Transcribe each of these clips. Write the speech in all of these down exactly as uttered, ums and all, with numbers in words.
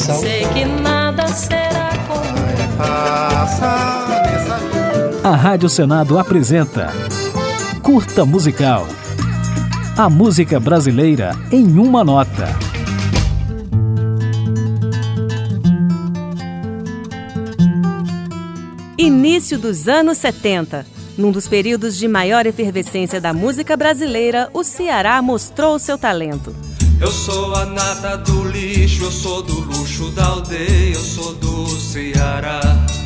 coração. Sei que nada será como passa nessa vida. A Rádio Senado apresenta Curta Musical. A música brasileira em uma nota. Início dos anos setenta. Num dos períodos de maior efervescência da música brasileira, o Ceará mostrou seu talento. Eu sou a nata do lixo, eu sou do luxo da aldeia, eu sou do Ceará.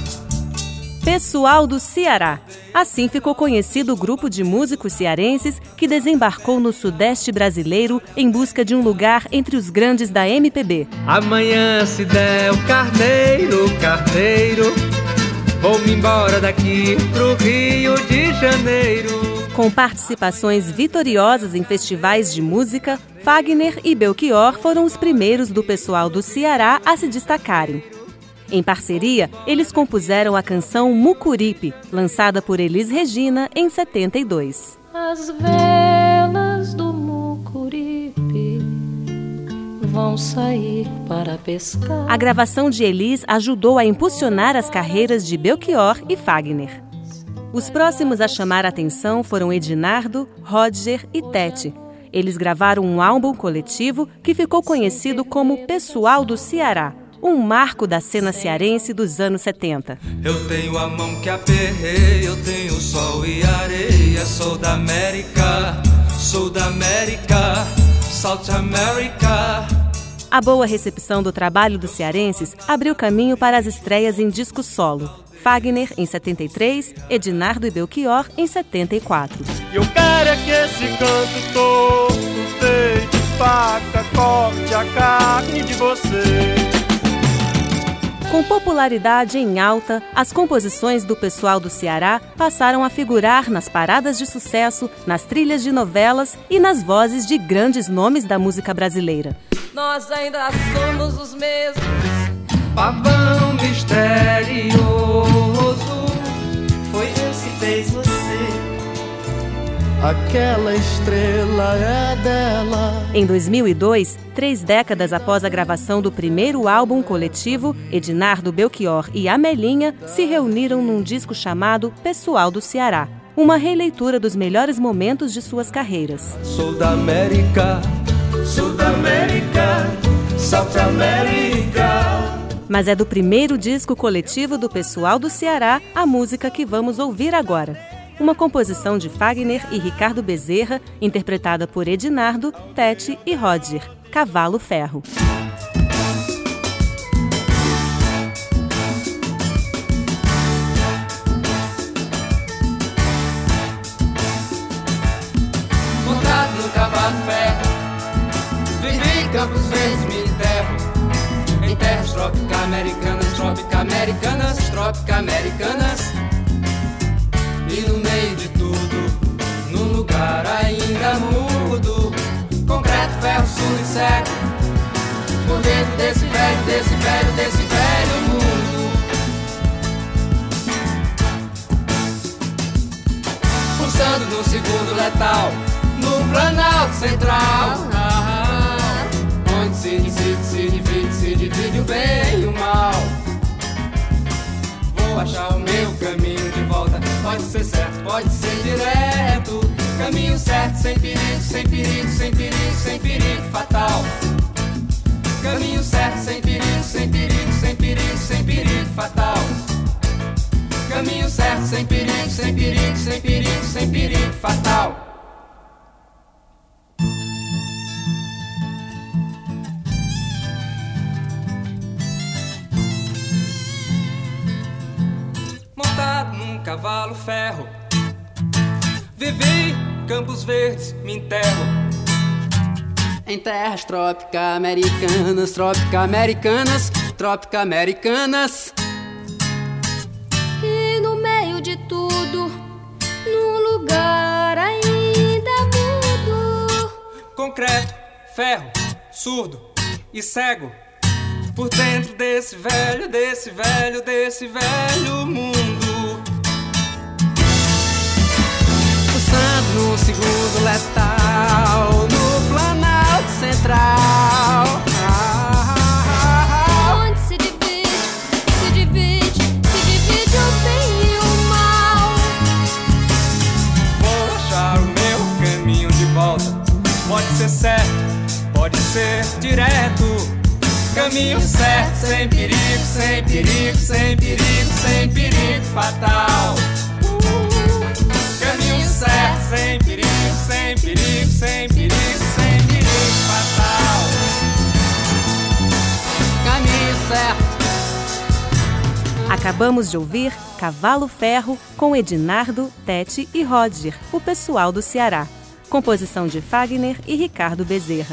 Pessoal do Ceará. Assim ficou conhecido o grupo de músicos cearenses que desembarcou no Sudeste brasileiro em busca de um lugar entre os grandes da M P B. Amanhã se der o carneiro, carneiro, vou-me embora daqui pro Rio de Janeiro. Com participações vitoriosas em festivais de música, Fagner e Belchior foram os primeiros do pessoal do Ceará a se destacarem. Em parceria, eles compuseram a canção Mucuripe, lançada por Elis Regina em setenta e dois. As velas do Mucuripe vão sair para pescar. A gravação de Elis ajudou a impulsionar as carreiras de Belchior e Fagner. Os próximos a chamar a atenção foram Edinardo, Roger e Tete. Eles gravaram um álbum coletivo que ficou conhecido como Pessoal do Ceará, um marco da cena cearense dos anos setenta. Eu tenho a mão que aperrei, eu tenho sol e areia, sou da América, sou da América, South America. A boa recepção do trabalho dos cearenses abriu caminho para as estreias em disco solo. Fagner em setenta e três, Edinardo e Belchior em setenta e quatro. Eu quero é que esse canto todo deite, faca, corte a carne de você. Com popularidade em alta, as composições do pessoal do Ceará passaram a figurar nas paradas de sucesso, nas trilhas de novelas e nas vozes de grandes nomes da música brasileira. Nós ainda somos os mesmos. Pavão misterioso, foi Deus que fez você. Aquela estrela é dela. Em dois mil e dois, três décadas após a gravação do primeiro álbum coletivo, Edinardo, Belchior e Amelinha se reuniram num disco chamado Pessoal do Ceará, uma releitura dos melhores momentos de suas carreiras. Sou da América, sou da América, South America. Mas é do primeiro disco coletivo do Pessoal do Ceará a música que vamos ouvir agora. Uma composição de Fagner e Ricardo Bezerra, interpretada por Edinardo, Tete e Roger, Cavalo Ferro. Montado no cavalo ferro, vivi em Campos Verdes, me enterro em terras trópicas americanas, trópicas americanas, trópicas americanas. E no meio de tudo, num lugar ainda mudo, concreto, ferro, surdo e cego, por dentro desse velho, desse velho, desse velho mundo. Pulsando no segundo letal, no Planalto Central, onde se divide, se divide, se divide o bem e o mal. Vou achar o meu caminho de volta, pode ser certo, pode ser direto. Caminho certo, sem perigo, sem perigo, sem perigo, sem perigo fatal. Caminho certo, sem perigo, sem perigo, sem perigo, sem perigo fatal. Caminho certo, sem perigo, sem perigo, sem perigo, sem perigo fatal. Montado num cavalo ferro, vivi Campos Verdes, me enterro em terras trópicas americanas, trópicas americanas, trópicas americanas. E no meio de tudo, num lugar ainda mudo, Concreto, ferro, surdo e cego, por dentro desse velho, desse velho, desse velho mundo. Pulsando no segundo letal, no Planalto Central, ah, ah, ah, fé, pode ser direto. Caminho certo, sem perigo, sem perigo, sem perigo, sem perigo fatal. Caminho certo, sem perigo, sem perigo, sem perigo, sem perigo fatal. Caminho certo. Acabamos de ouvir Cavalo Ferro com Edinardo, Tete e Roger, o pessoal do Ceará. Composição de Fagner e Ricardo Bezerra.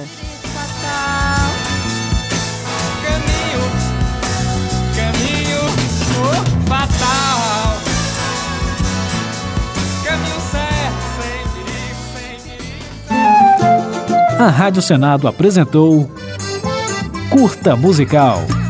Caminho, caminho oh, fatal. Caminho certo, sem perigo, sem perigo. A Rádio Senado apresentou Curta Musical.